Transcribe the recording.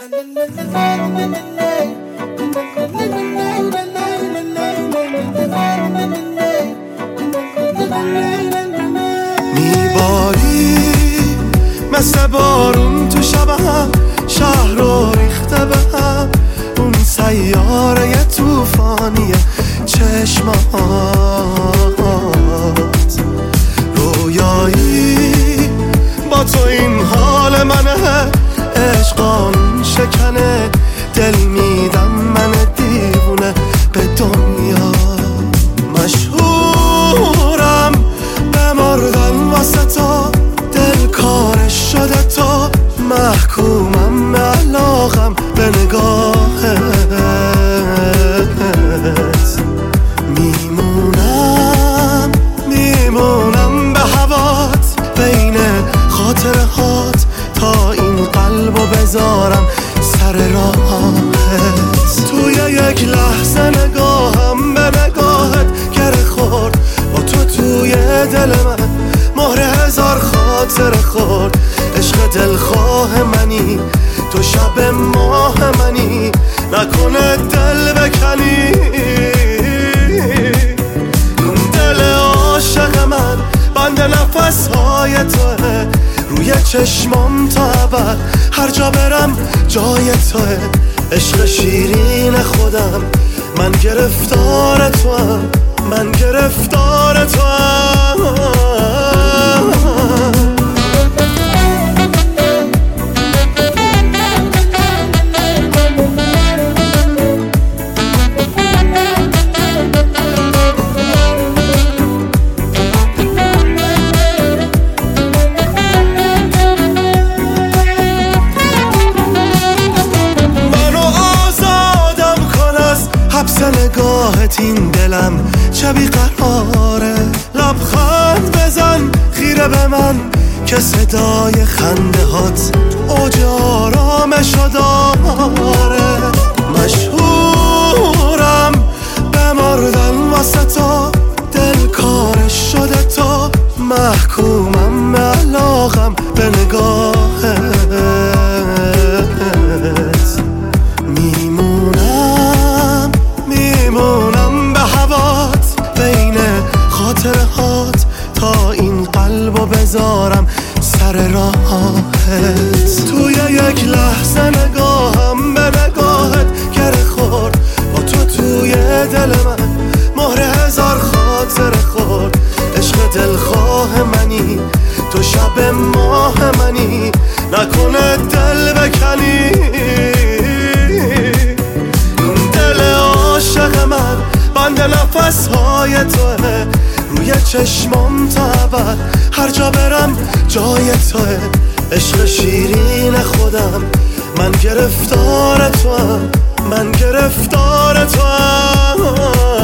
میباری مثل بارون تو شبم، شهر رو ریخته به هم اون سیاره توفانی چشمات. رویایی با تو این حال منه، عشقان شکنه دل میدم من دیوونه به دنیا. مشهورم بمردن واسه تو، دل کارش شده تو، محکومم به علاقم به نگاهت. میمونم به هوات، بین خاطره هات تا این قلبو بذارم سر راهت. توی یک لحظه نگاهم به نگاهت گره خورد، با تو توی دل من مهر هزار خاطره خورد. عشق دلخواه منی تو، شب ماه منی، نکنه دل بکنی. دل عاشق من بند نفسهای توه، روی چشمام تا ابد هر جا برم جای توه. عشق شیرین خودم، من گرفتار توام، من گرفتار توام. نگاهت این دلم چه بیقراره، لبخند بزن خیره به من که صدای خنده هات اوج آرامشو داره. مشهورم بمردن واسه تو، دل کارش شده تو، محکومم به علاقم به نگاهت. میمونم به هوات، بین خاطره هات تا این قلبو بذارم سر راهت. توی یک لحظه نگاهم به نگاهت گره خورد، با تو توی دل من مهر هزار خاطره خورد. عشق دلخواه منی تو، شب ماه منی، نکنه دل بکنی. عاشق من بند نفسهای توه، روی چشمام تا ابد هر جا برم جای توه. عشق شیرین خودم، من گرفتار توام، من گرفتار توام.